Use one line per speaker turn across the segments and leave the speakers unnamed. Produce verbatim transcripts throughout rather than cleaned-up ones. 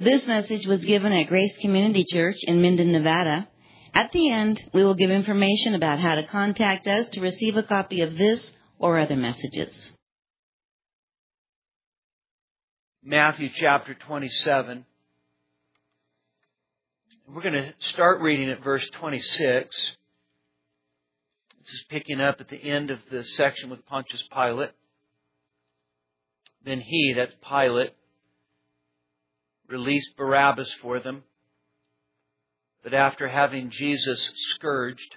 This message was given at Grace Community Church in Minden, Nevada. At the end, we will give information about how to contact us to receive a copy of this or other messages.
Matthew chapter twenty-seven. We're going to start reading at verse twenty-six. This is picking up at the end of the section with Pontius Pilate. Then he, that's Pilate, released Barabbas for them. But after having Jesus scourged,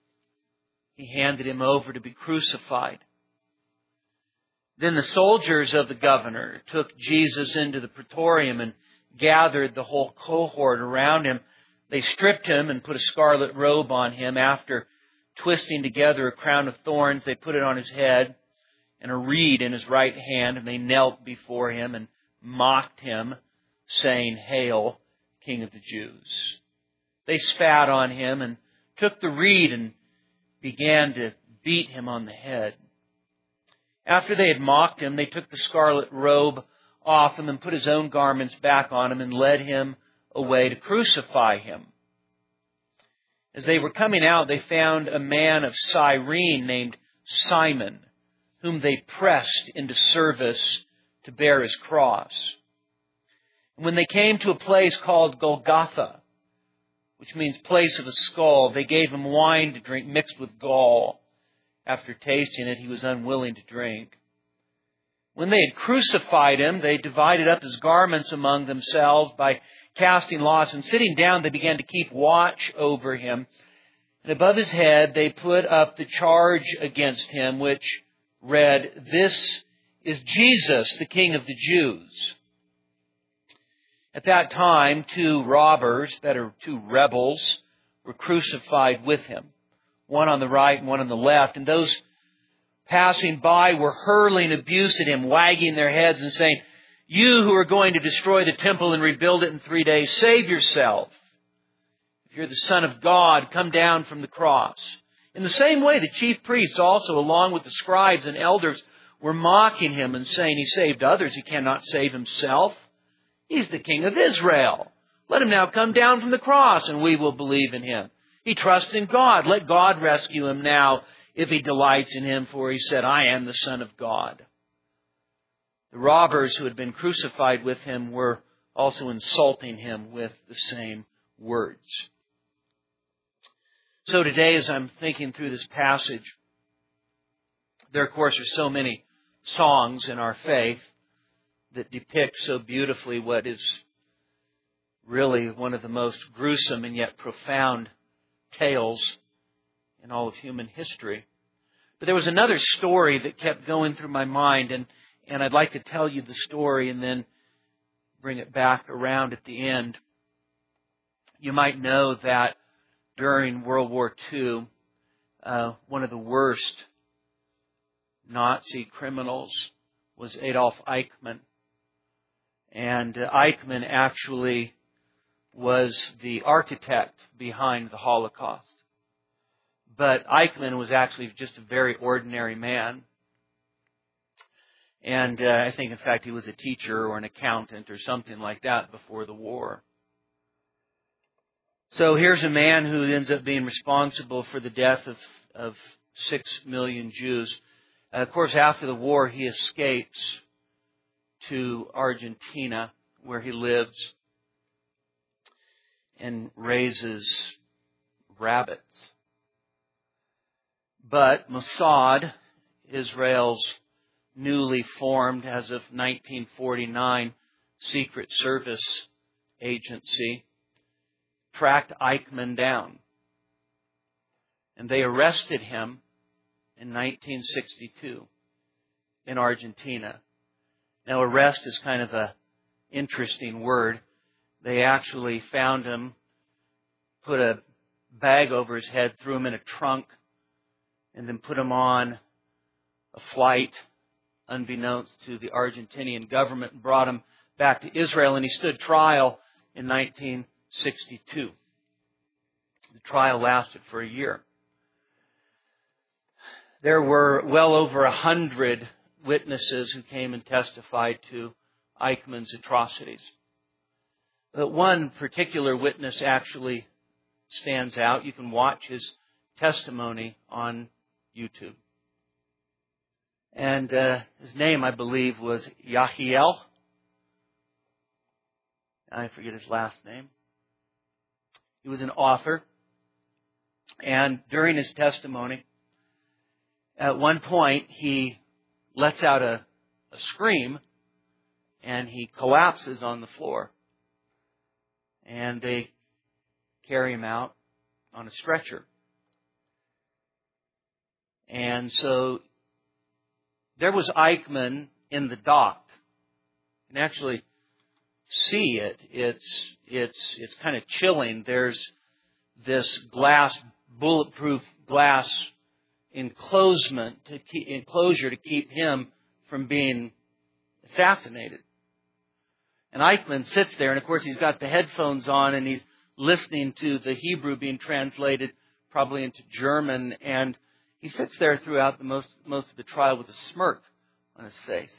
he handed him over to be crucified. Then the soldiers of the governor took Jesus into the praetorium and gathered the whole cohort around him. They stripped him and put a scarlet robe on him. After twisting together a crown of thorns, they put it on his head and a reed in his right hand, and they knelt before him and mocked him, saying, "Hail, King of the Jews." They spat on him and took the reed and began to beat him on the head. After they had mocked him, they took the scarlet robe off him and put his own garments back on him and led him away to crucify him. As they were coming out, they found a man of Cyrene named Simon, whom they pressed into service to bear his cross. And when they came to a place called Golgotha, which means place of a skull, they gave him wine to drink mixed with gall. After tasting it, he was unwilling to drink. When they had crucified him, they divided up his garments among themselves by casting lots, and sitting down, they began to keep watch over him. And above his head, they put up the charge against him, which read, "This is Jesus, the King of the Jews." At that time, two robbers, better, two rebels, were crucified with him, one on the right and one on the left. And those passing by were hurling abuse at him, wagging their heads and saying, "You who are going to destroy the temple and rebuild it in three days, save yourself. If you're the Son of God, come down from the cross." In the same way, the chief priests also, along with the scribes and elders, were mocking him and saying, "He saved others, he cannot save himself. He's the King of Israel. Let him now come down from the cross and we will believe in him. He trusts in God. Let God rescue him now if he delights in him, for he said, 'I am the Son of God.'" The robbers who had been crucified with him were also insulting him with the same words. So today, as I'm thinking through this passage, there, of course, are so many songs in our faith that depict so beautifully what is really one of the most gruesome and yet profound tales in all of human history. But there was another story that kept going through my mind, and, and I'd like to tell you the story and then bring it back around at the end. You might know that during World War Two, uh, one of the worst Nazi criminals was Adolf Eichmann. And uh, Eichmann actually was the architect behind the Holocaust. But Eichmann was actually just a very ordinary man. And uh, I think, in fact, he was a teacher or an accountant or something like that before the war. So here's a man who ends up being responsible for the death of, of six million Jews. Uh, of course, after the war, he escapes to Argentina, where he lives, and raises rabbits. But Mossad, Israel's newly formed, as of nineteen forty-nine, Secret Service agency, tracked Eichmann down. And they arrested him in nineteen sixty-two in Argentina. Now, arrest is kind of a interesting word. They actually found him, put a bag over his head, threw him in a trunk, and then put him on a flight, unbeknownst to the Argentinian government, and brought him back to Israel, and he stood trial in nineteen sixty-two. The trial lasted for a year. There were well over a hundred witnesses who came and testified to Eichmann's atrocities. But one particular witness actually stands out. You can watch his testimony on YouTube. And uh, his name, I believe, was Yahiel. I forget his last name. He was an author. And during his testimony, at one point, he lets out a, a scream, and he collapses on the floor. And they carry him out on a stretcher. And so there was Eichmann in the dock. You can actually see it. It's it's it's kind of chilling. There's this glass, bulletproof glass enclosement to keep, enclosure to keep him from being assassinated. And Eichmann sits there, and of course he's got the headphones on, and he's listening to the Hebrew being translated probably into German, and he sits there throughout the most most of the trial with a smirk on his face.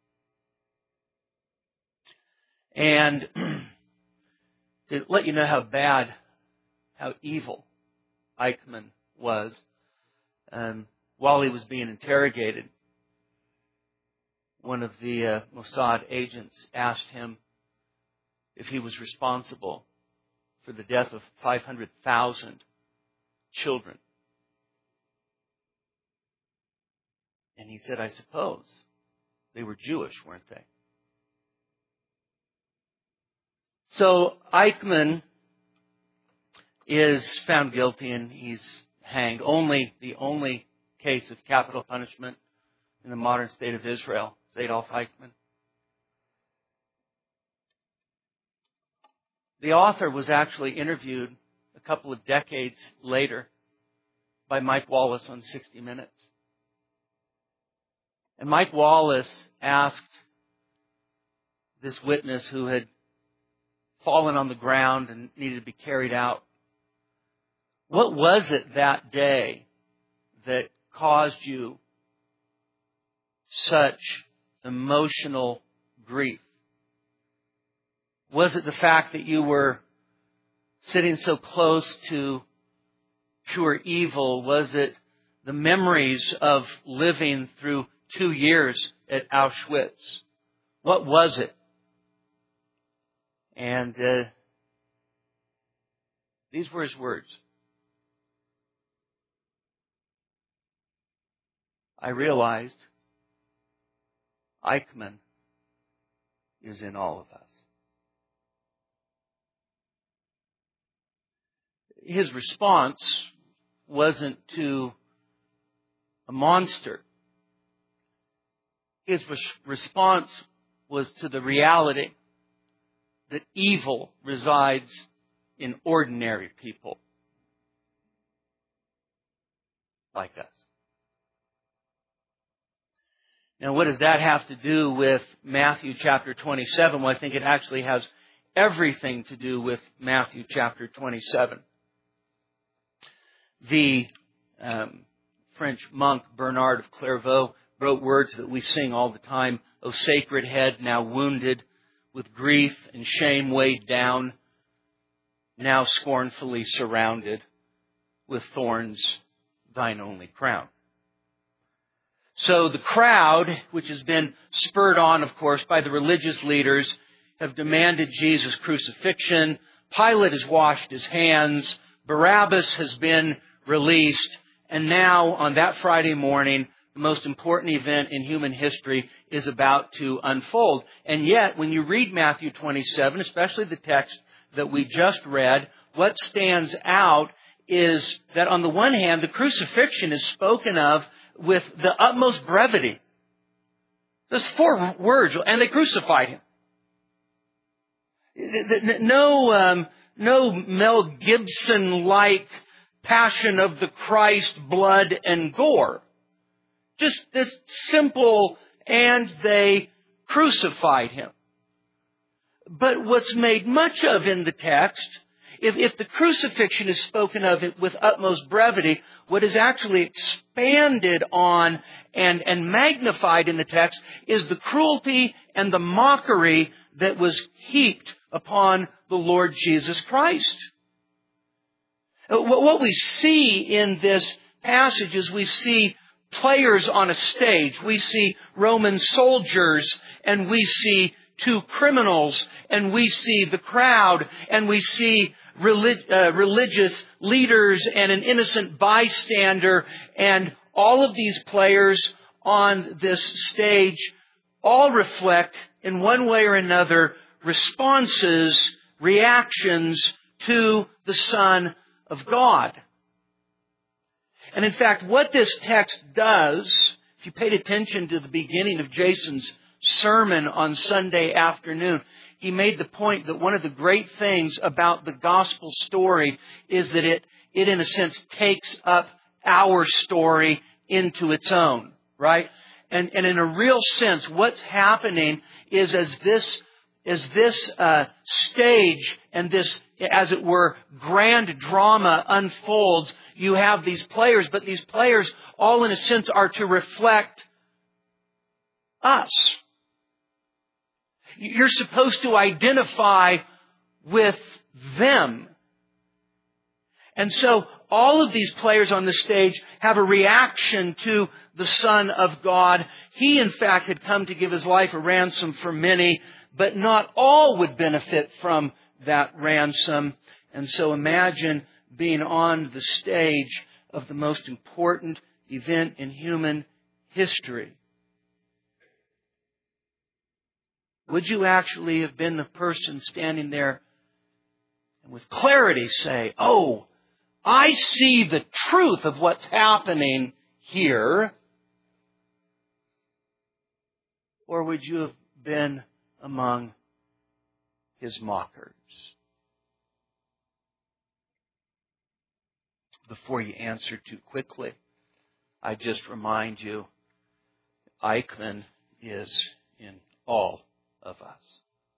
And to let you know how bad, how evil Eichmann was, um, while he was being interrogated, one of the uh, Mossad agents asked him if he was responsible for the death of five hundred thousand children. And he said, I suppose. They were Jewish, weren't they? So Eichmann is found guilty and he's hanged. Only the only case of capital punishment in the modern state of Israel is Adolf Eichmann. The author was actually interviewed a couple of decades later by Mike Wallace on sixty minutes. And Mike Wallace asked this witness who had fallen on the ground and needed to be carried out, what was it that day that caused you such emotional grief? Was it the fact that you were sitting so close to pure evil? Was it the memories of living through two years at Auschwitz? What was it? And uh, these were his words. I realized Eichmann is in all of us. His response wasn't to a monster. His res- response was to the reality that evil resides in ordinary people like us. Now, what does that have to do with Matthew chapter twenty-seven? Well, I think it actually has everything to do with Matthew chapter twenty-seven. The um, French monk Bernard of Clairvaux wrote words that we sing all the time. O sacred head, now wounded, with grief and shame weighed down, now scornfully surrounded, with thorns thine only crown. So the crowd, which has been spurred on, of course, by the religious leaders, have demanded Jesus' crucifixion. Pilate has washed his hands. Barabbas has been released. And now, on that Friday morning, the most important event in human history is about to unfold. And yet, when you read Matthew twenty-seven, especially the text that we just read, what stands out is that on the one hand, the crucifixion is spoken of with the utmost brevity. There's four words, and they crucified him. No, um, no Mel Gibson-like Passion of the Christ, blood and gore. Just this simple, and they crucified him. But what's made much of in the text If, if the crucifixion is spoken of with utmost brevity, what is actually expanded on and, and magnified in the text is the cruelty and the mockery that was heaped upon the Lord Jesus Christ. What we see in this passage is we see players on a stage. We see Roman soldiers, and we see two criminals, and we see the crowd, and we see relig- uh, religious leaders and an innocent bystander, and all of these players on this stage all reflect, in one way or another, responses, reactions to the Son of God. And in fact, what this text does, if you paid attention to the beginning of Jason's sermon on Sunday afternoon, he made the point that one of the great things about the gospel story is that it, it in a sense takes up our story into its own, right? And, and in a real sense, what's happening is as this, as this uh, stage and this, as it were, grand drama unfolds, you have these players, but these players all in a sense are to reflect us. You're supposed to identify with them. And so all of these players on the stage have a reaction to the Son of God. He, in fact, had come to give His life a ransom for many, but not all would benefit from that ransom. And so imagine being on the stage of the most important event in human history. Would you actually have been the person standing there and with clarity say, "Oh, I see the truth of what's happening here"? Or would you have been among His mockers? Before you answer too quickly, I just remind you, Eichmann is in all of us.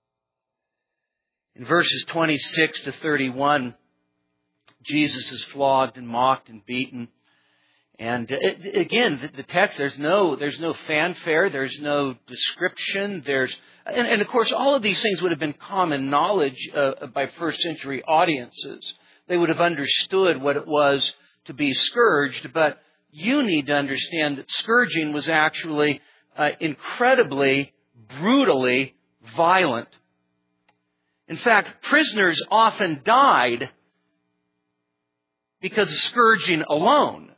In verses twenty-six to thirty-one, Jesus is flogged and mocked and beaten. And again, the text, there's no, there's no fanfare, there's no description, there's, and, and of course all of these things would have been common knowledge uh, by first century audiences. They would have understood what it was to be scourged, but you need to understand that scourging was actually uh, incredibly, brutally violent. In fact, prisoners often died because of scourging alone.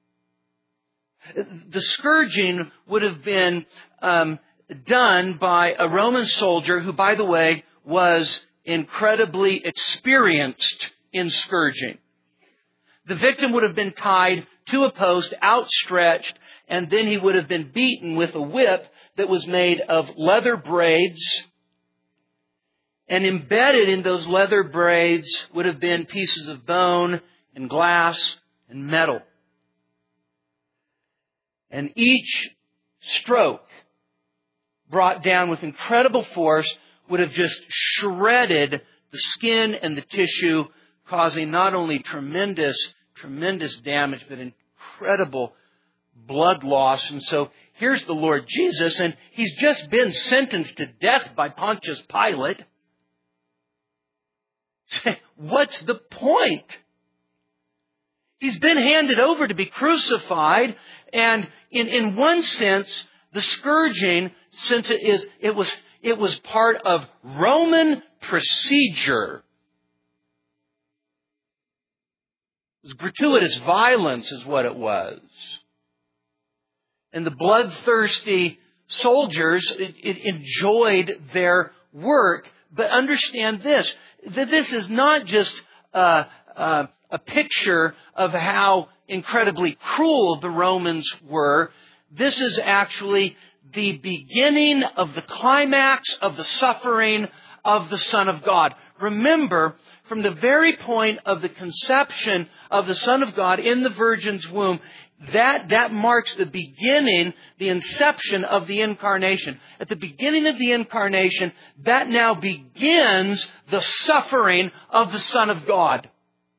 The scourging would have been um, done by a Roman soldier who, by the way, was incredibly experienced in scourging. The victim would have been tied to a post, outstretched, and then he would have been beaten with a whip that was made of leather braids. And embedded in those leather braids would have been pieces of bone and glass and metal. And each stroke brought down with incredible force would have just shredded the skin and the tissue, causing not only tremendous, tremendous damage, but incredible blood loss. And so here's the Lord Jesus, and He's just been sentenced to death by Pontius Pilate. What's the point? He's been handed over to be crucified, and in, in one sense, the scourging, since it is, it was, it was part of Roman procedure. It was gratuitous violence is what it was. And the bloodthirsty soldiers it, it enjoyed their work. But understand this, that this is not just uh, uh, a picture of how incredibly cruel the Romans were. This is actually the beginning of the climax of the suffering of the Son of God. Remember, from the very point of the conception of the Son of God in the Virgin's womb, that, that marks the beginning, the inception of the incarnation. At the beginning of the incarnation, that now begins the suffering of the Son of God.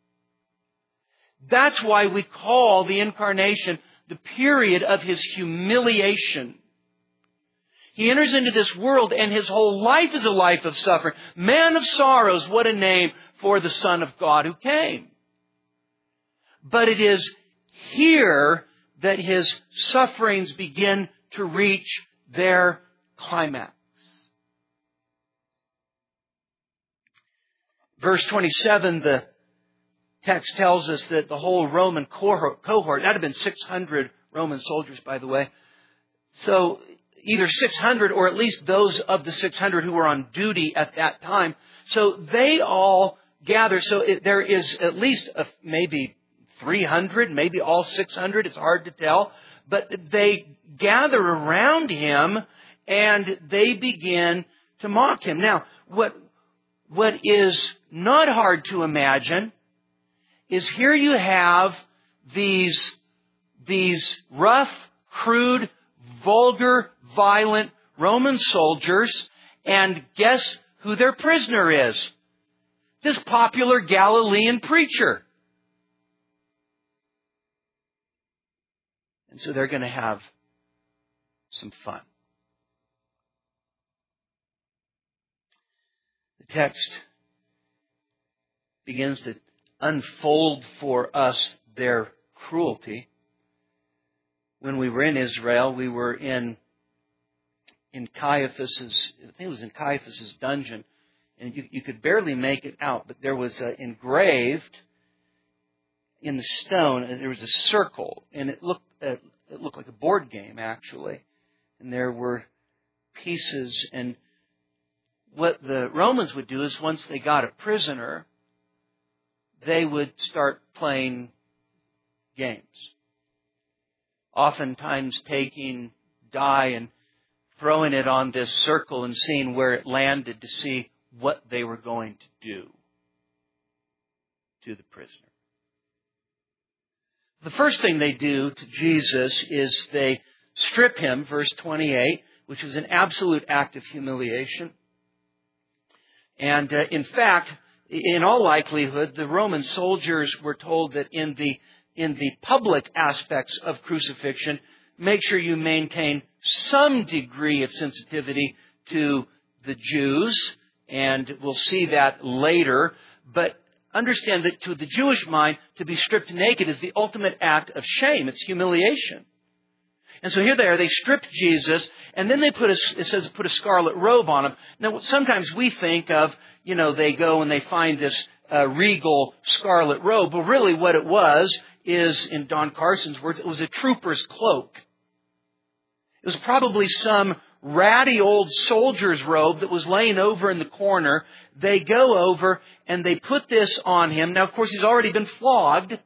That's why we call the incarnation the period of His humiliation. He enters into this world and His whole life is a life of suffering. Man of sorrows, what a name for the Son of God who came. But it is here that His sufferings begin to reach their climax. Verse twenty-seven, the text tells us that the whole Roman cohort, cohort, that had been six hundred Roman soldiers, by the way. So either six hundred or at least those of the six hundred who were on duty at that time. So they all gather. So it, there is at least a, maybe three hundred, maybe all six hundred. It's hard to tell. But they gather around Him and they begin to mock Him. Now, what, what is not hard to imagine is here you have these, these rough, crude, vulgar, violent Roman soldiers, and guess who their prisoner is? This popular Galilean preacher. And so they're going to have some fun. The text begins to unfold for us their cruelty. When we were in Israel, we were in in Caiaphas's, I think it was in Caiaphas's dungeon, and you, you could barely make it out, but there was uh, engraved in the stone, there was a circle, and it looked uh, it looked like a board game, actually. And there were pieces, and what the Romans would do is once they got a prisoner, they would start playing games. Oftentimes taking dye and throwing it on this circle and seeing where it landed to see what they were going to do to the prisoner. The first thing they do to Jesus is they strip Him, verse twenty-eight, which was an absolute act of humiliation. And uh, in fact, in all likelihood, the Roman soldiers were told that in the in the public aspects of crucifixion, make sure you maintain some degree of sensitivity to the Jews, and we'll see that later. But understand that to the Jewish mind, to be stripped naked is the ultimate act of shame. It's humiliation. And so here they are, they stripped Jesus, and then they put a, it says put a scarlet robe on Him. Now, sometimes we think of, you know, they go and they find this uh, regal scarlet robe. But really what it was is, in Don Carson's words, it was a trooper's cloak. It was probably some ratty old soldier's robe that was laying over in the corner. They go over and they put this on Him. Now, of course, He's already been flogged.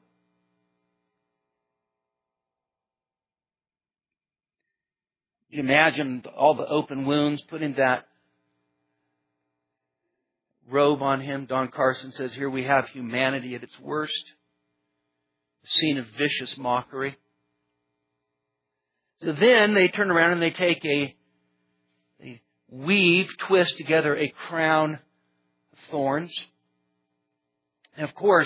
You imagine all the open wounds, putting that robe on Him. Don Carson says, here we have humanity at its worst. A scene of vicious mockery. So then they turn around and they take a, they weave, twist together a crown of thorns. And of course,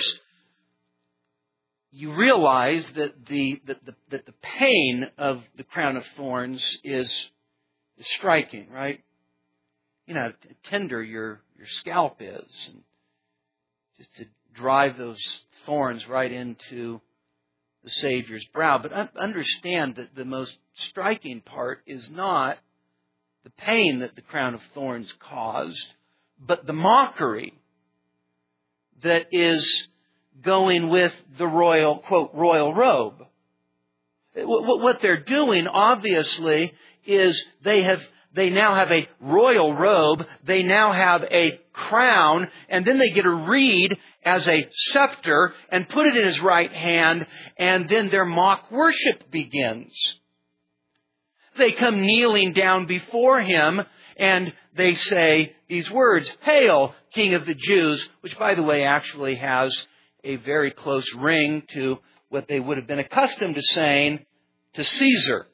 you realize that the, that the, that the pain of the crown of thorns is, is striking, right? You know how tender your, your scalp is. And just to drive those thorns right into the Savior's brow. But understand that the most striking part is not the pain that the crown of thorns caused, but the mockery that is going with the royal, quote, royal robe. What they're doing, obviously, is they have They now have a royal robe. They now have a crown. And then they get a reed as a scepter and put it in His right hand. And then their mock worship begins. They come kneeling down before Him and they say these words, "Hail, King of the Jews," which, by the way, actually has a very close ring to what they would have been accustomed to saying to Caesar.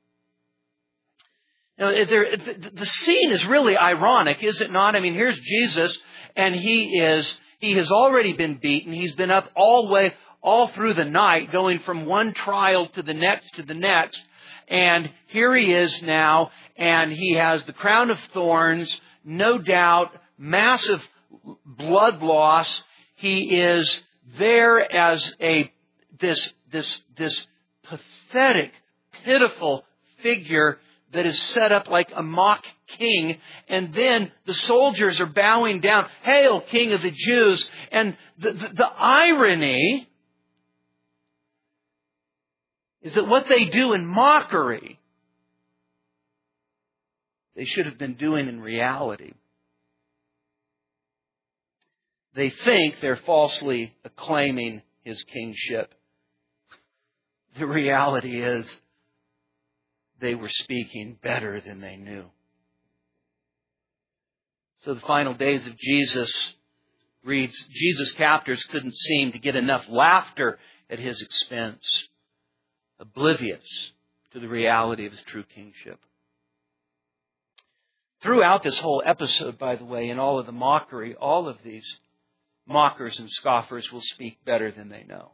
Now, there, the, the scene is really ironic, is it not? I mean, here's Jesus, and he is he has already been beaten. He's been up all way, all through the night, going from one trial to the next to the next. And here he is now, and he has the crown of thorns, no doubt, massive blood loss. He is there as a this this this pathetic, pitiful figure that is set up like a mock king, and then the soldiers are bowing down, "Hail, King of the Jews!" And the, the, the irony is that what they do in mockery, they should have been doing in reality. They think they're falsely acclaiming his kingship. The reality is they were speaking better than they knew. So the final days of Jesus reads, Jesus' captors couldn't seem to get enough laughter at his expense, oblivious to the reality of his true kingship. Throughout this whole episode, by the way, in all of the mockery, all of these mockers and scoffers will speak better than they know.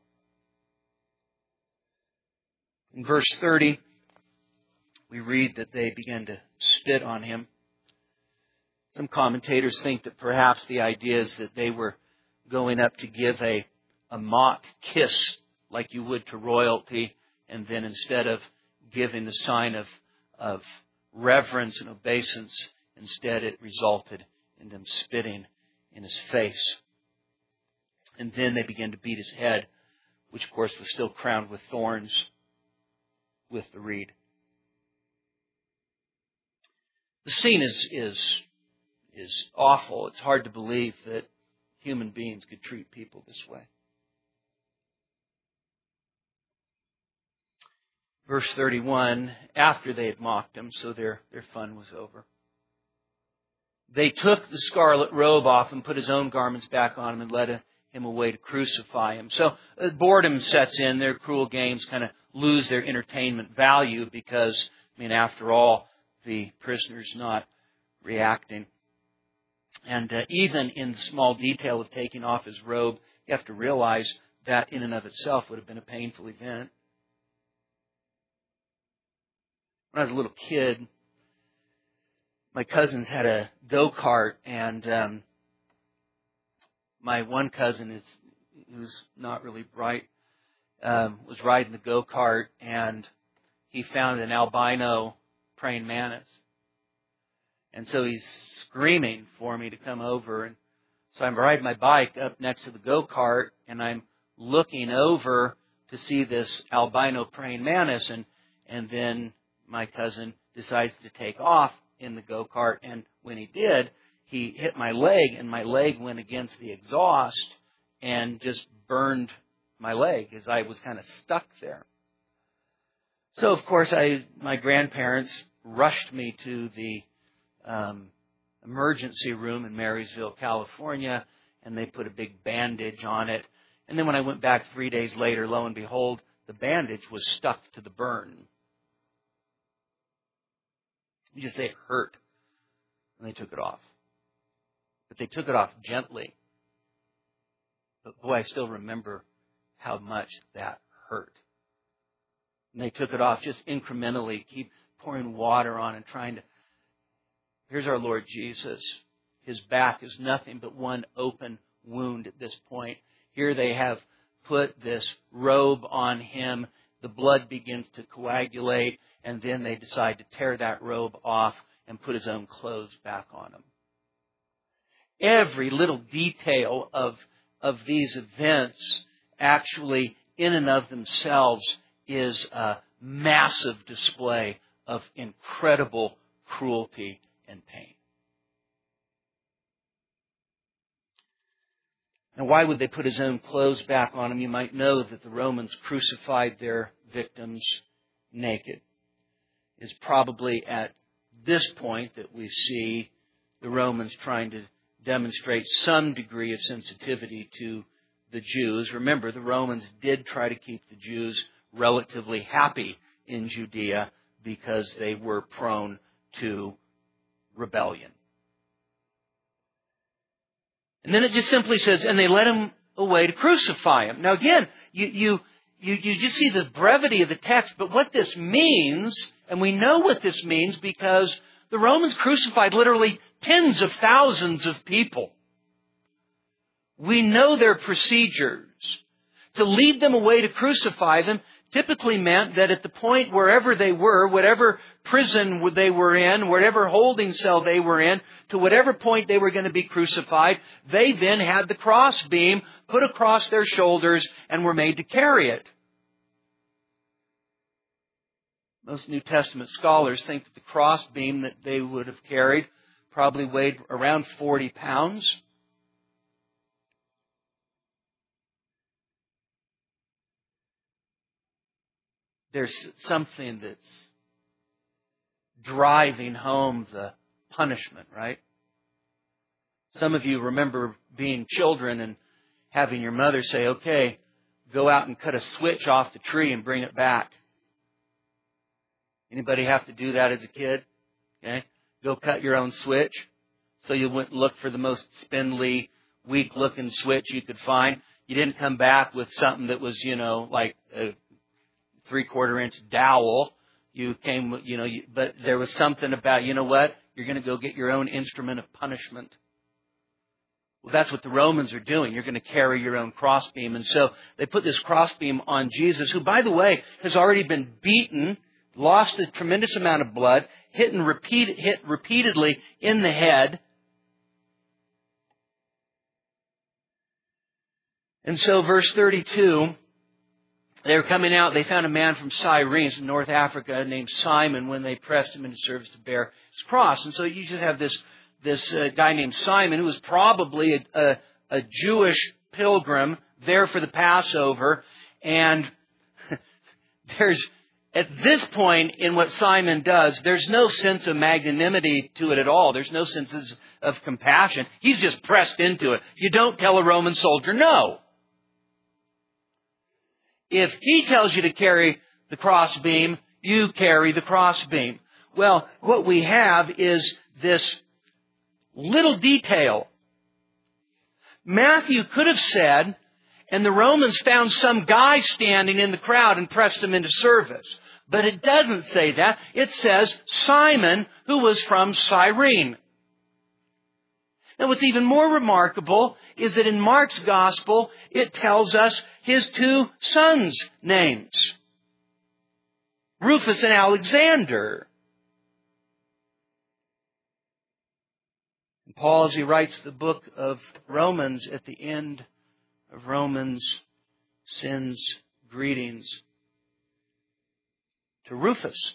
In verse thirty, we read that they began to spit on him. Some commentators think that perhaps the idea is that they were going up to give a, a mock kiss like you would to royalty, and then instead of giving the sign of, of reverence and obeisance, instead it resulted in them spitting in his face. And then they began to beat his head, which of course was still crowned with thorns, with the reed. The scene is, is, is awful. It's hard to believe that human beings could treat people this way. Verse thirty-one, after they had mocked him, so their, their fun was over, they took the scarlet robe off and put his own garments back on him and led him away to crucify him. So uh, boredom sets in. Their cruel games kind of lose their entertainment value because, I mean, after all, the prisoner's not reacting. And uh, even in the small detail of taking off his robe, you have to realize that in and of itself would have been a painful event. When I was a little kid, my cousins had a go-kart, and um, my one cousin, is, who's not really bright, um, was riding the go-kart, and he found an albino praying mantis. And so he's screaming for me to come over. And so I'm riding my bike up next to the go-kart, and I'm looking over to see this albino praying mantis. And, and then my cousin decides to take off in the go-kart. And when he did, he hit my leg, and my leg went against the exhaust and just burned my leg as I was kind of stuck there. So, of course, I my grandparents rushed me to the um, emergency room in Marysville, California, and they put a big bandage on it. And then when I went back three days later, lo and behold, the bandage was stuck to the burn. You just say it hurt, and they took it off. But they took it off gently. But boy, I still remember how much that hurt. And they took it off just incrementally, keep pouring water on and trying to... Here's our Lord Jesus. His back is nothing but one open wound at this point. Here they have put this robe on him. The blood begins to coagulate, and then they decide to tear that robe off and put his own clothes back on him. Every little detail of, of these events actually, in and of themselves, is a massive display of incredible cruelty and pain. Now, why would they put his own clothes back on him? You might know that the Romans crucified their victims naked. It's probably at this point that we see the Romans trying to demonstrate some degree of sensitivity to the Jews. Remember, the Romans did try to keep the Jews relatively happy in Judea because they were prone to rebellion. And then it just simply says, and they led him away to crucify him. Now again, you, you, you, you just see the brevity of the text, but what this means, and we know what this means because the Romans crucified literally tens of thousands of people. We know their procedures. To lead them away to crucify them typically meant that at the point wherever they were, whatever prison they were in, whatever holding cell they were in, to whatever point they were going to be crucified, they then had the crossbeam put across their shoulders and were made to carry it. Most New Testament scholars think that the crossbeam that they would have carried probably weighed around forty pounds. There's something that's driving home the punishment, right? Some of you remember being children and having your mother say, okay, go out and cut a switch off the tree and bring it back. Anybody have to do that as a kid? Okay, go cut your own switch. So you went and looked for the most spindly, weak-looking switch you could find. You didn't come back with something that was, you know, like a three-quarter inch dowel. You came, you know, you, but there was something about, you know what? You're going to go get your own instrument of punishment. Well, that's what the Romans are doing. You're going to carry your own crossbeam. And so they put this crossbeam on Jesus, who, by the way, has already been beaten, lost a tremendous amount of blood, hit, and repeat, hit repeatedly in the head. And so verse thirty-two, they were coming out. They found a man from Cyrene, from North Africa, named Simon, when they pressed him into service to bear his cross. And so you just have this this uh, guy named Simon, who was probably a, a, a Jewish pilgrim there for the Passover. And there's, at this point in what Simon does, there's no sense of magnanimity to it at all. There's no sense of compassion. He's just pressed into it. You don't tell a Roman soldier no. If he tells you to carry the crossbeam, you carry the crossbeam. Well, what we have is this little detail. Matthew could have said, and the Romans found some guy standing in the crowd and pressed him into service. But it doesn't say that. It says Simon, who was from Cyrene. Now, what's even more remarkable is that in Mark's gospel, it tells us his two sons' names. Rufus and Alexander. And Paul, as he writes the book of Romans, at the end of Romans, sends greetings to Rufus.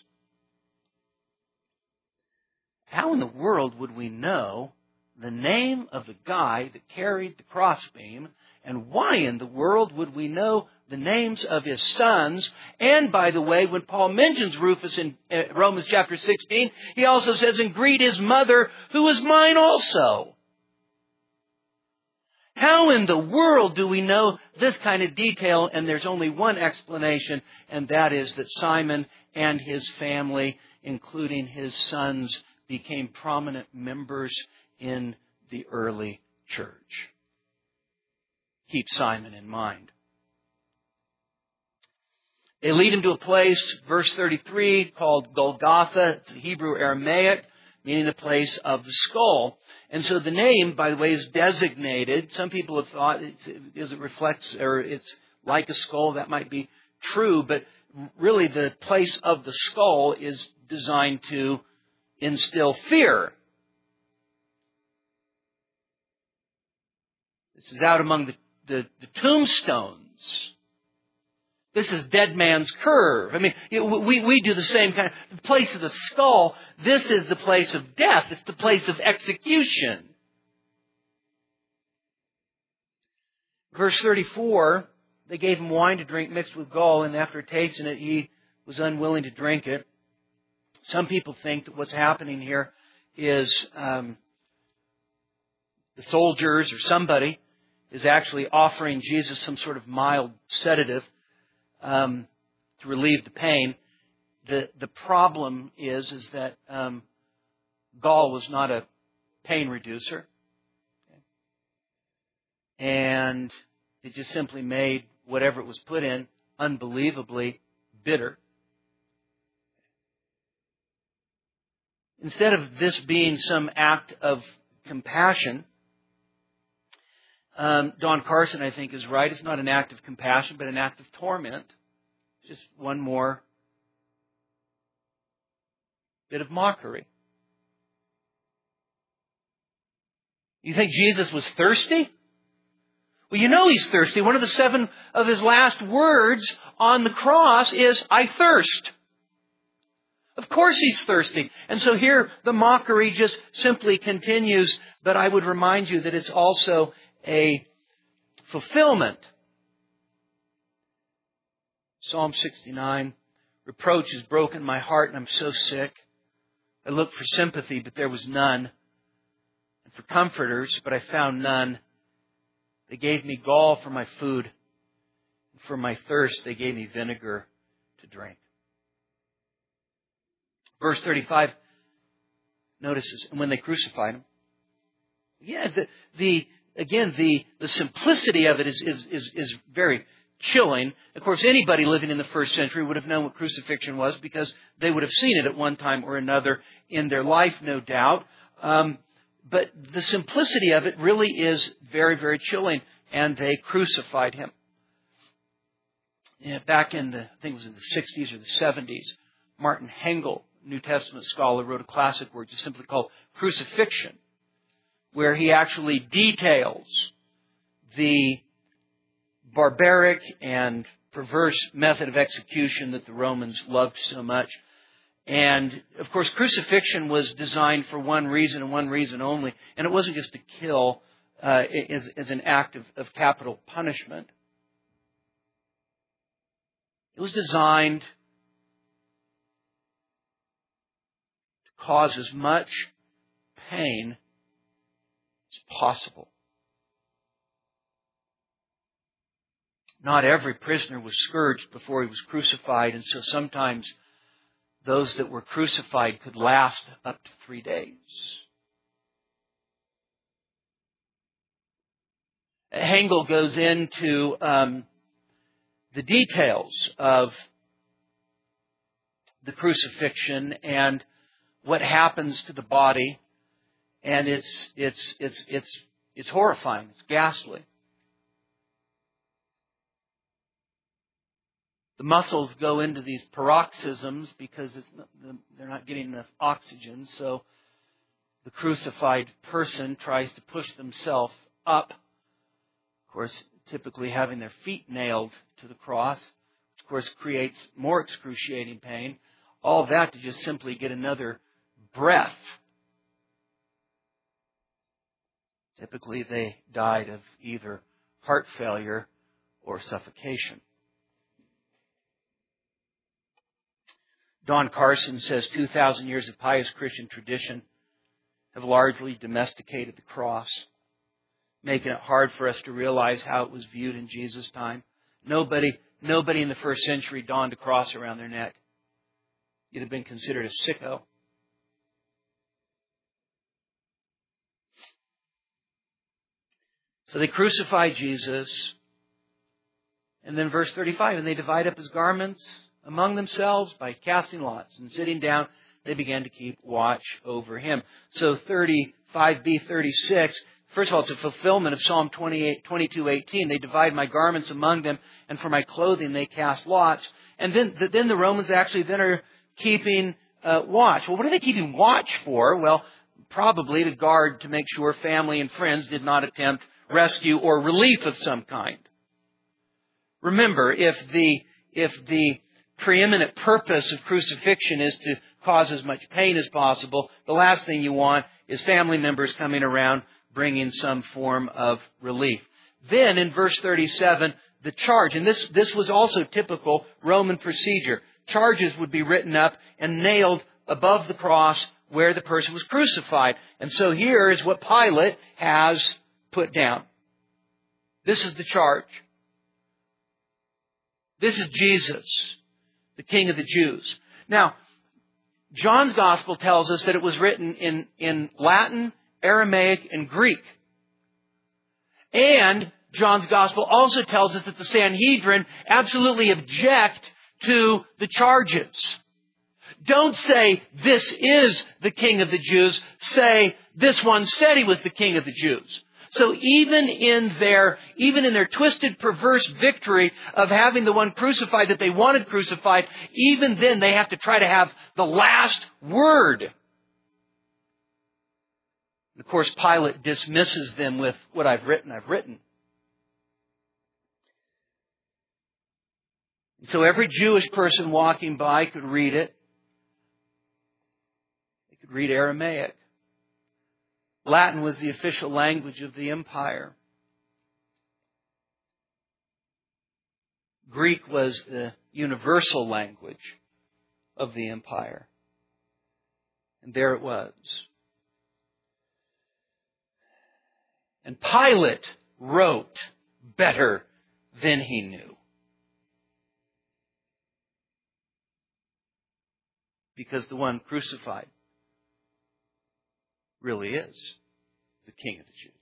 How in the world would we know the name of the guy that carried the crossbeam, and why in the world would we know the names of his sons? And by the way, when Paul mentions Rufus in Romans chapter sixteen, he also says, and greet his mother, who is mine also. How in the world do we know this kind of detail? And there's only one explanation, and that is that Simon and his family, including his sons, became prominent members in the early church. Keep Simon in mind. They lead him to a place, verse thirty-three, called Golgotha. It's a Hebrew Aramaic, meaning the place of the skull. And so the name, by the way, is designated. Some people have thought it's, it reflects, or it's like a skull. That might be true, but really the place of the skull is designed to instill fear. This is out among the, the, the tombstones. This is Dead Man's Curve. I mean, we, we do the same kind of... The place of the skull, this is the place of death. It's the place of execution. Verse thirty-four, they gave him wine to drink mixed with gall, and after tasting it, he was unwilling to drink it. Some people think that what's happening here is um, the soldiers or somebody is actually offering Jesus some sort of mild sedative um, to relieve the pain. The the problem is is that um, gall was not a pain reducer, and it just simply made whatever it was put in unbelievably bitter. Instead of this being some act of compassion, um, Don Carson, I think, is right. It's not an act of compassion, but an act of torment. Just one more bit of mockery. You think Jesus was thirsty? Well, you know He's thirsty. One of the seven of His last words on the cross is, I thirst. Of course He's thirsty. And so here the mockery just simply continues, but I would remind you that it's also a fulfillment. Psalm sixty-nine, reproach has broken my heart and I'm so sick. I looked for sympathy, but there was none. And for comforters, but I found none. They gave me gall for my food. And for my thirst, they gave me vinegar to drink. Verse thirty-five, notice this, and when they crucified Him. Yeah, the, the again, the, the simplicity of it is, is, is, is very chilling. Of course, anybody living in the first century would have known what crucifixion was because they would have seen it at one time or another in their life, no doubt. Um, but the simplicity of it really is very, very chilling. And they crucified Him. Yeah, back in the, I think it was in the sixties or the seventies, Martin Hengel, New Testament scholar, wrote a classic work just simply called Crucifixion, where he actually details the barbaric and perverse method of execution that the Romans loved so much. And, of course, crucifixion was designed for one reason and one reason only. And it wasn't just to kill uh, as, as an act of, of capital punishment. It was designed to cause as much pain as possible. Not every prisoner was scourged before he was crucified, and so sometimes those that were crucified could last up to three days. Hengel goes into um, the details of the crucifixion and what happens to the body, and it's it's it's it's it's horrifying. It's ghastly. The muscles go into these paroxysms because it's not, they're not getting enough oxygen. So the crucified person tries to push themselves up. Of course, typically having their feet nailed to the cross, which of course creates more excruciating pain. All of that to just simply get another breath. Typically they died of either heart failure or suffocation. Don Carson says two thousand years of pious Christian tradition have largely domesticated the cross, making it hard for us to realize how it was viewed in Jesus' time. Nobody, nobody in the first century donned a cross around their neck. You'd have been considered a sicko. So they crucified Jesus. And then verse thirty-five, and they divide up His garments among themselves by casting lots. And sitting down, they began to keep watch over Him. So thirty-five b, thirty-six, first of all, it's a fulfillment of Psalm twenty-eight, twenty-two, eighteen. They divide my garments among them, and for my clothing they cast lots. And then, then the Romans actually then are keeping uh, watch. Well, what are they keeping watch for? Well, probably to guard, to make sure family and friends did not attempt rescue or relief of some kind. Remember, if the if the preeminent purpose of crucifixion is to cause as much pain as possible, the last thing you want is family members coming around bringing some form of relief. Then in verse thirty-seven, the charge, and this, this was also typical Roman procedure. Charges would be written up and nailed above the cross where the person was crucified. And so here is what Pilate has put down. This is the charge. This is Jesus, the King of the Jews. Now, John's Gospel tells us that it was written in, in Latin, Aramaic, and Greek. And John's Gospel also tells us that the Sanhedrin absolutely object to the charges. Don't say, this is the King of the Jews. Say, this one said he was the King of the Jews. So even in their, even in their twisted, perverse victory of having the one crucified that they wanted crucified, even then they have to try to have the last word. Of course, Pilate dismisses them with, what I've written, I've written. So every Jewish person walking by could read it. They could read Aramaic. Latin was the official language of the empire. Greek was the universal language of the empire. And there it was. And Pilate wrote better than he knew. Because the one crucified really is the King of the Jews.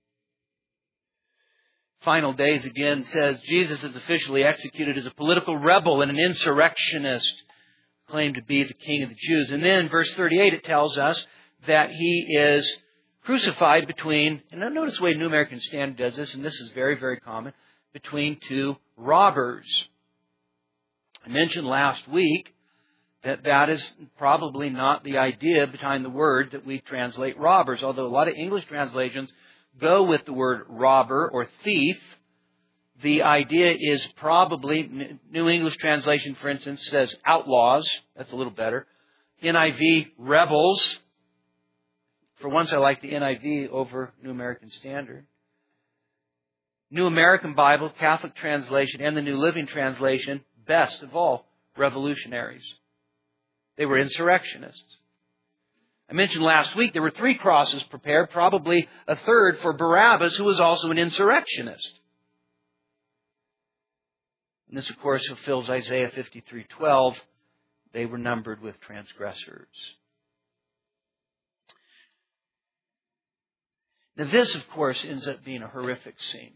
Final Days again says Jesus is officially executed as a political rebel and an insurrectionist, claimed to be the King of the Jews. And then verse thirty-eight, it tells us that he is crucified between, and now notice the way New American Standard does this, and this is very, very common, between two robbers. I mentioned last week that that is probably not the idea behind the word that we translate robbers, although a lot of English translations go with the word robber or thief. The idea is probably, New English Translation, for instance, says outlaws. That's a little better. N I V, rebels. For once, I like the N I V over New American Standard. New American Bible, Catholic translation, and the New Living Translation, best of all, revolutionaries. They were insurrectionists. I mentioned last week there were three crosses prepared, probably a third for Barabbas, who was also an insurrectionist. And this, of course, fulfills Isaiah fifty-three twelve. They were numbered with transgressors. Now this, of course, ends up being a horrific scene.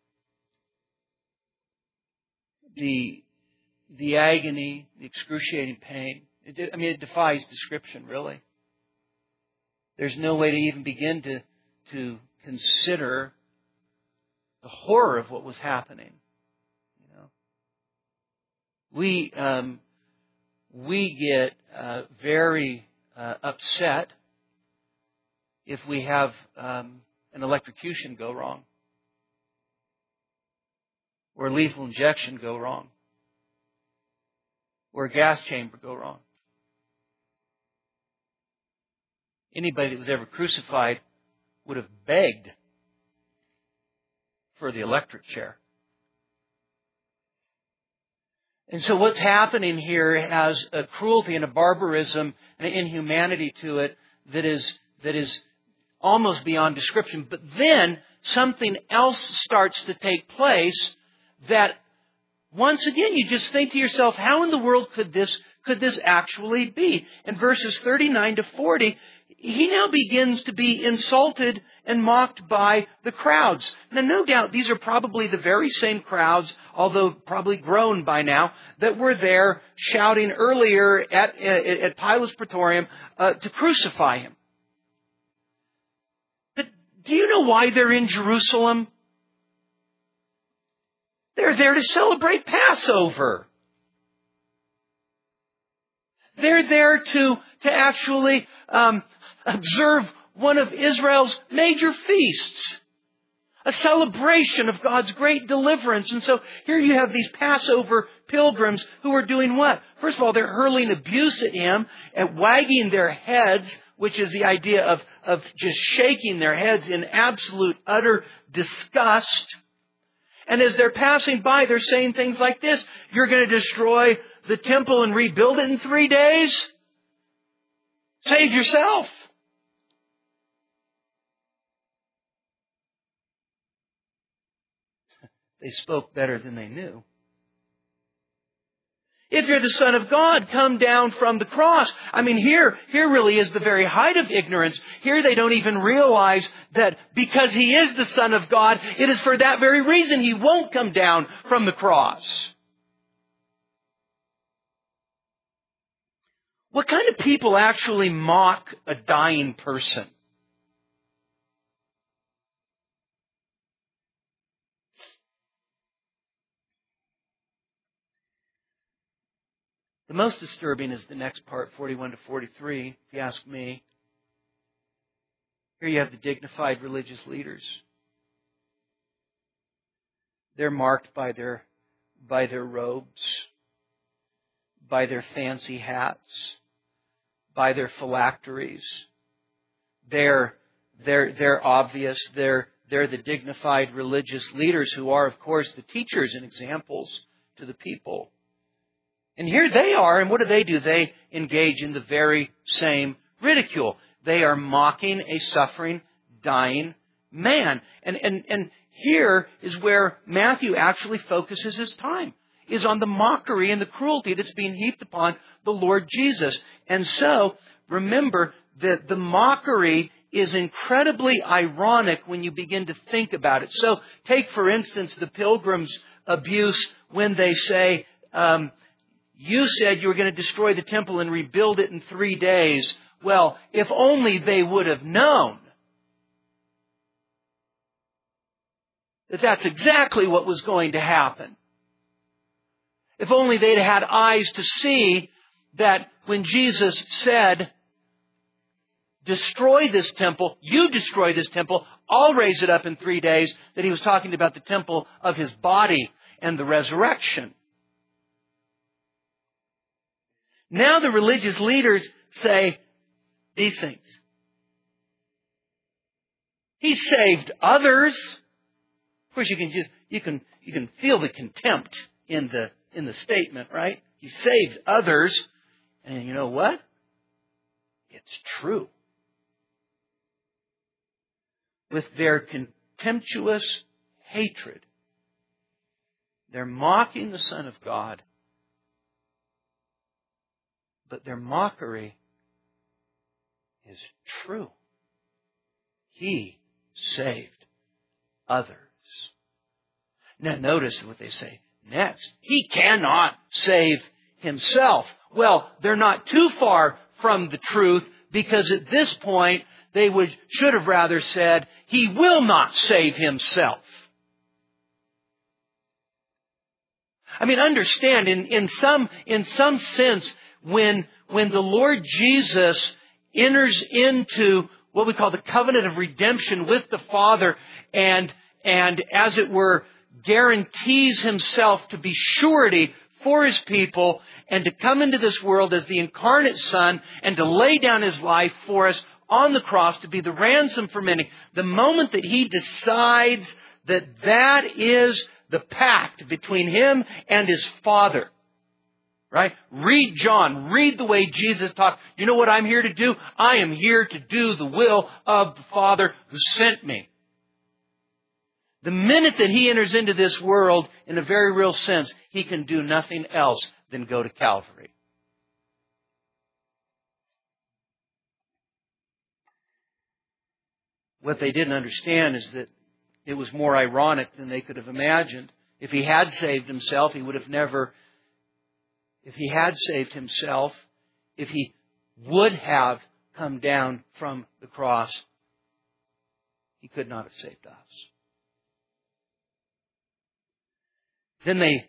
The, the agony, the excruciating pain. It, I mean, it defies description, really. There's no way to even begin to, to consider the horror of what was happening. You know, we um, we get uh, very uh, upset if we have um, an electrocution go wrong, or a lethal injection go wrong, or a gas chamber go wrong. Anybody that was ever crucified would have begged for the electric chair. And so what's happening here has a cruelty and a barbarism and an inhumanity to it that is, that is almost beyond description. But then something else starts to take place that, once again, you just think to yourself, how in the world could this, could this actually be? In verses thirty-nine to forty, he now begins to be insulted and mocked by the crowds. Now, no doubt these are probably the very same crowds, although probably grown by now, that were there shouting earlier at, at Pilate's Praetorium uh, to crucify him. But do you know why they're in Jerusalem? They're there to celebrate Passover. They're there to, to actually um, observe one of Israel's major feasts. A celebration of God's great deliverance. And so here you have these Passover pilgrims who are doing what? First of all, they're hurling abuse at him and wagging their heads, which is the idea of, of just shaking their heads in absolute, utter disgust. And as they're passing by, they're saying things like this: you're going to destroy the temple and rebuild it in three days? Save yourself. They spoke better than they knew. If you're the Son of God, come down from the cross. I mean, here, here really is the very height of ignorance. Here they don't even realize that because He is the Son of God, it is for that very reason He won't come down from the cross. What kind of people actually mock a dying person? The most disturbing is the next part, forty-one to forty-three, if you ask me. Here you have the dignified religious leaders. They're marked by their, by their robes, by their fancy hats, by their phylacteries. They're, they're, they're obvious. They're, they're the dignified religious leaders who are, of course, the teachers and examples to the people. And here they are, and what do they do? They engage in the very same ridicule. They are mocking a suffering, dying man. And, and, and here is where Matthew actually focuses his time, is on the mockery and the cruelty that's being heaped upon the Lord Jesus. And so, remember that the mockery is incredibly ironic when you begin to think about it. So, take for instance the pilgrims' abuse when they say, um, you said you were going to destroy the temple and rebuild it in three days. Well, if only they would have known that that's exactly what was going to happen. If only they'd had eyes to see that when Jesus said, destroy this temple, you destroy this temple, I'll raise it up in three days, that He was talking about the temple of His body and the resurrection. Now the religious leaders say these things. He saved others. Of course, you can just you can you can feel the contempt in the in the statement, right? He saved others, and you know what? It's true. With their contemptuous hatred, they're mocking the Son of God. But their mockery is true. He saved others. Now notice what they say next. He cannot save Himself. Well, they're not too far from the truth, because at this point they would should have rather said, He will not save Himself. I mean, understand, in, in some in some sense, When, when the Lord Jesus enters into what we call the covenant of redemption with the Father and, and as it were, guarantees Himself to be surety for His people and to come into this world as the incarnate Son and to lay down His life for us on the cross to be the ransom for many. The moment that He decides that that is the pact between Him and His Father, right? Read John. Read the way Jesus talked. You know what I'm here to do? I am here to do the will of the Father who sent me. The minute that He enters into this world, in a very real sense, He can do nothing else than go to Calvary. What they didn't understand is that it was more ironic than they could have imagined. If He had saved Himself, He would have never If He had saved Himself, if He would have come down from the cross, He could not have saved us. Then they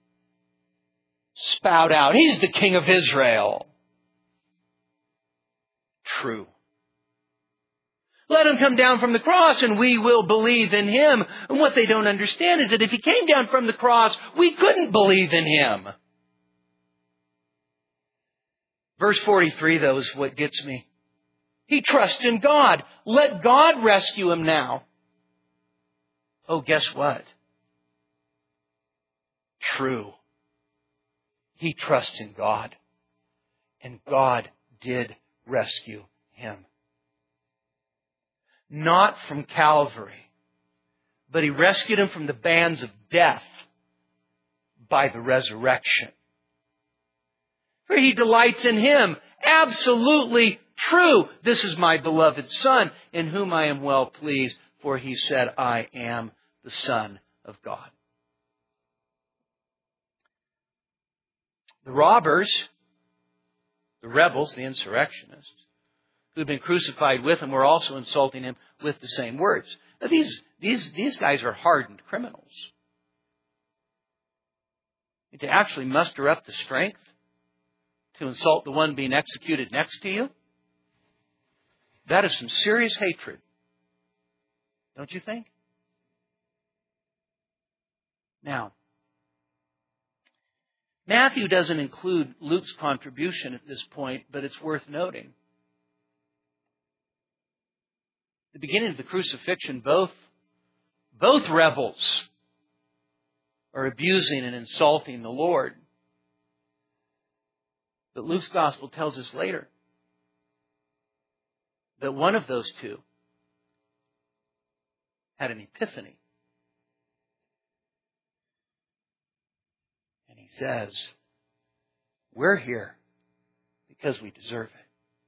spout out, He's the King of Israel. True. Let Him come down from the cross and we will believe in Him. And what they don't understand is that if He came down from the cross, we couldn't believe in Him. Verse forty-three, though, is what gets me. He trusts in God. Let God rescue him now. Oh, guess what? True. He trusts in God. And God did rescue him. Not from Calvary, but He rescued him from the bands of death by the resurrection. For He delights in him. Absolutely true. This is my beloved Son, in whom I am well pleased. For He said, I am the Son of God. The robbers, the rebels, the insurrectionists, who had been crucified with Him, were also insulting Him with the same words. Now, these, these, these guys are hardened criminals. And to actually muster up the strength to insult the one being executed next to you, that is some serious hatred. Don't you think? Now, Matthew doesn't include Luke's contribution at this point, but it's worth noting. At the beginning of the crucifixion, both, both rebels are abusing and insulting the Lord. But Luke's gospel tells us later that one of those two had an epiphany. And he says, we're here because we deserve it.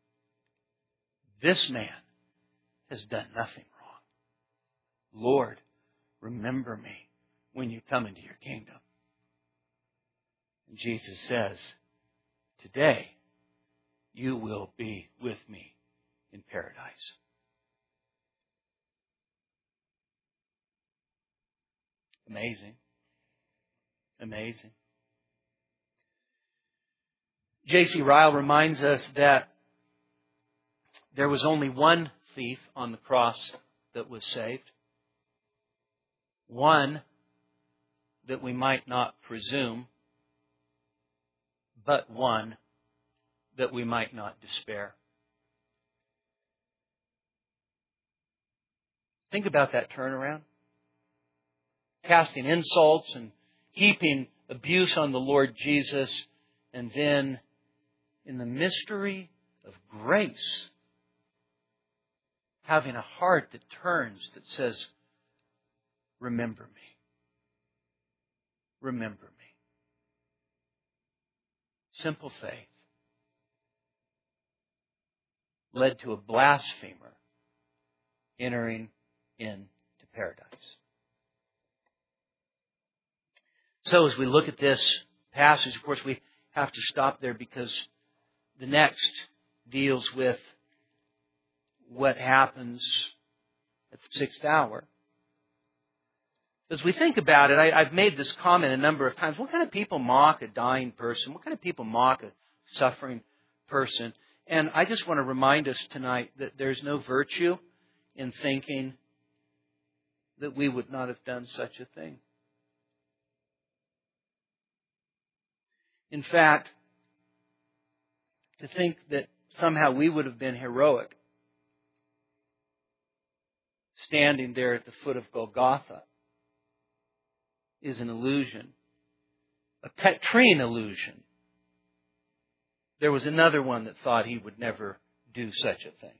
This man has done nothing wrong. Lord, remember me when you come into your kingdom. And Jesus says, today you will be with me in paradise. Amazing. Amazing. J C Ryle reminds us that there was only one thief on the cross that was saved. One that we might not presume, but one that we might not despair. Think about that turnaround. Casting insults and heaping abuse on the Lord Jesus, and then in the mystery of grace, having a heart that turns, that says, remember me. Remember me. Simple faith led to a blasphemer entering into paradise. So as we look at this passage, of course, we have to stop there because the next deals with what happens at the sixth hour. As we think about it, I, I've made this comment a number of times. What kind of people mock a dying person? What kind of people mock a suffering person? And I just want to remind us tonight that there's no virtue in thinking that we would not have done such a thing. In fact, to think that somehow we would have been heroic standing there at the foot of Golgotha is an illusion, a Petrine illusion. There was another one that thought he would never do such a thing.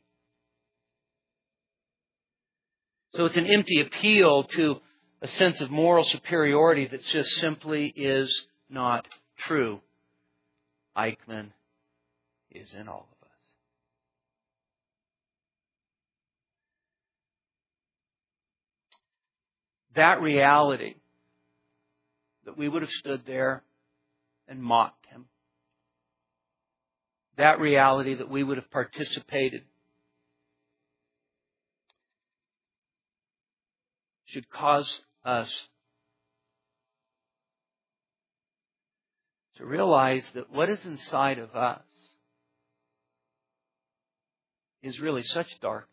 So it's an empty appeal to a sense of moral superiority that just simply is not true. Eichmann is in all of us. That reality, that we would have stood there and mocked him. That reality that we would have participated should cause us to realize that what is inside of us is really such darkness.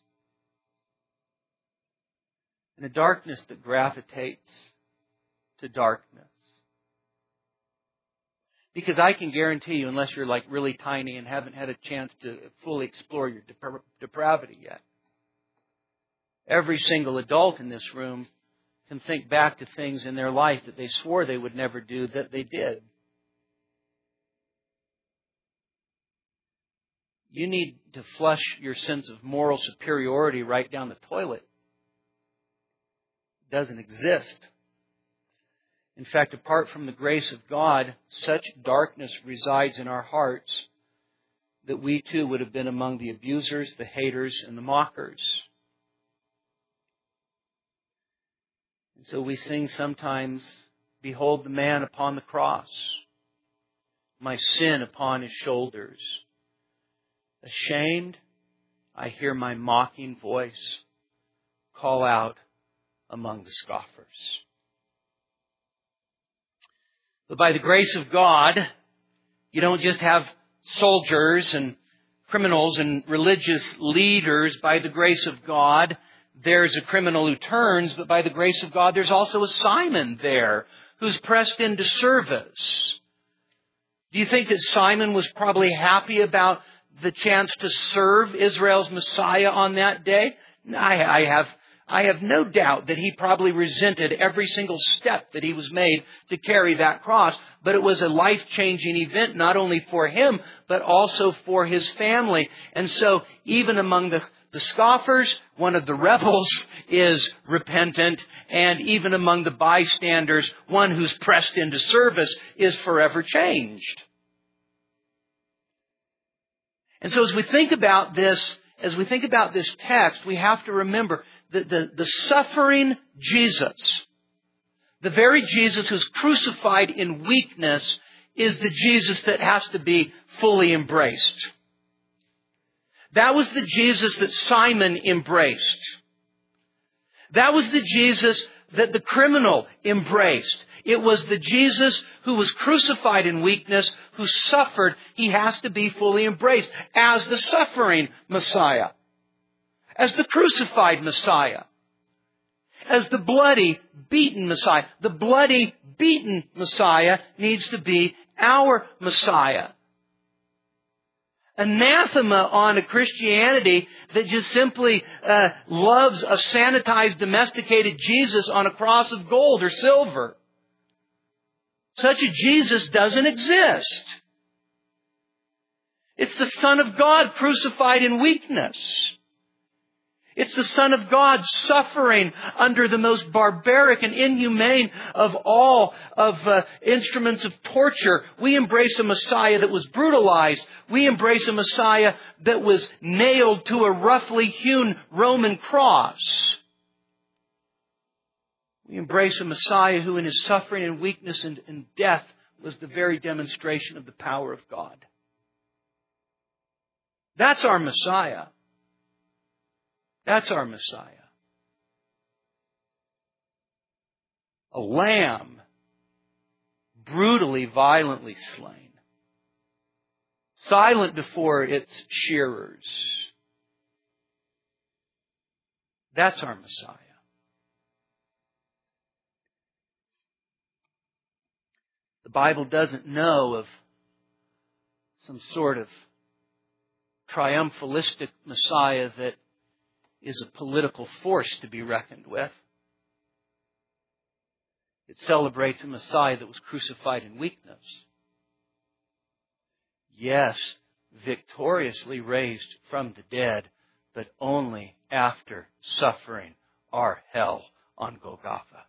And a darkness that gravitates to darkness. Because I can guarantee you, unless you're like really tiny and haven't had a chance to fully explore your depra- depravity yet, every single adult in this room can think back to things in their life that they swore they would never do that they did. You need to flush your sense of moral superiority right down the toilet. doesn't exist. In fact, apart from the grace of God, such darkness resides in our hearts that we too would have been among the abusers, the haters, and the mockers. And so we sing sometimes, "Behold the man upon the cross, my sin upon his shoulders. Ashamed, I hear my mocking voice call out among the scoffers." But by the grace of God, you don't just have soldiers and criminals and religious leaders. By the grace of God, there's a criminal who turns, but by the grace of God, there's also a Simon there who's pressed into service. Do you think that Simon was probably happy about the chance to serve Israel's Messiah on that day? I, I have I have no doubt that he probably resented every single step that he was made to carry that cross. But it was a life-changing event, not only for him, but also for his family. And so, even among the, the scoffers, one of the rebels is repentant. And even among the bystanders, one who's pressed into service is forever changed. And so as we think about this, as we think about this text, we have to remember that the, the suffering Jesus, the very Jesus who's crucified in weakness, is the Jesus that has to be fully embraced. That was the Jesus that Simon embraced. That was the Jesus that the criminal embraced. It was the Jesus who was crucified in weakness, who suffered. He has to be fully embraced as the suffering Messiah, as the crucified Messiah, as the bloody, beaten Messiah. The bloody, beaten Messiah needs to be our Messiah. Anathema on a Christianity that just simply uh, loves a sanitized, domesticated Jesus on a cross of gold or silver. Such a Jesus doesn't exist. It's the Son of God crucified in weakness. It's the Son of God suffering under the most barbaric and inhumane of all of uh, instruments of torture. We embrace a Messiah that was brutalized. We embrace a Messiah that was nailed to a roughly hewn Roman cross. We embrace a Messiah who in his suffering and weakness and, and death was the very demonstration of the power of God. That's our Messiah. That's our Messiah. A lamb brutally, violently slain. Silent before its shearers. That's our Messiah. The Bible doesn't know of some sort of triumphalistic Messiah that is a political force to be reckoned with. It celebrates a Messiah that was crucified in weakness. Yes, victoriously raised from the dead, but only after suffering our hell on Golgotha.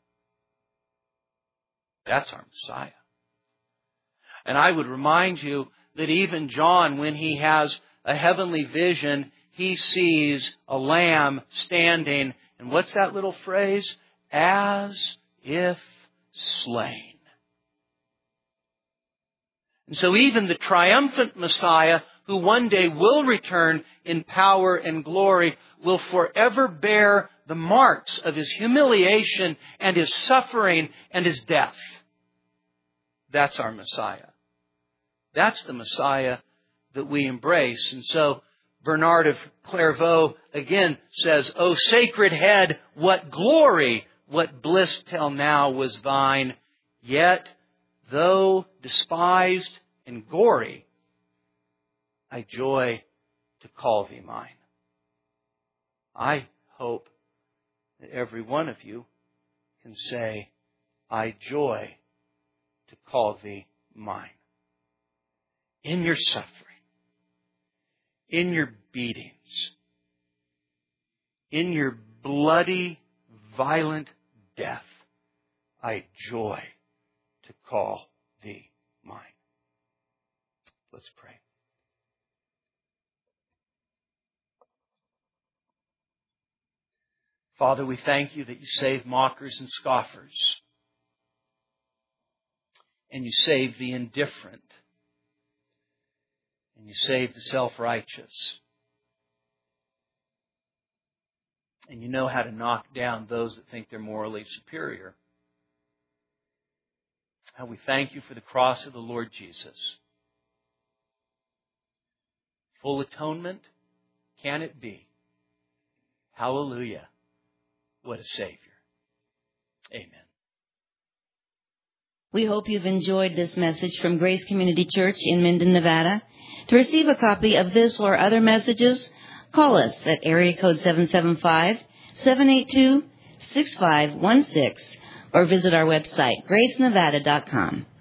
That's our Messiah. And I would remind you that even John, when he has a heavenly vision, he sees a lamb standing. And what's that little phrase? As if slain. And so even the triumphant Messiah, who one day will return in power and glory, will forever bear the marks of his humiliation and his suffering and his death. That's our Messiah. That's the Messiah that we embrace. And so Bernard of Clairvaux again says, "O sacred head, what glory, what bliss till now was thine. Yet, though despised and gory, I joy to call thee mine." I hope that every one of you can say, "I joy to call thee mine." In your suffering, in your beatings, in your bloody, violent death, I joy to call thee mine. Let's pray. Father, we thank you that you save mockers and scoffers, and you save the indifferent, and you save the self-righteous, and you know how to knock down those that think they're morally superior. How we thank you for the cross of the Lord Jesus. Full atonement, can it be? Hallelujah. What a Savior. Amen.
We hope you've enjoyed this message from Grace Community Church in Minden, Nevada. To receive a copy of this or other messages, call us at area code seven seven five, seven eight two, six five one six or visit our website, grace nevada dot com.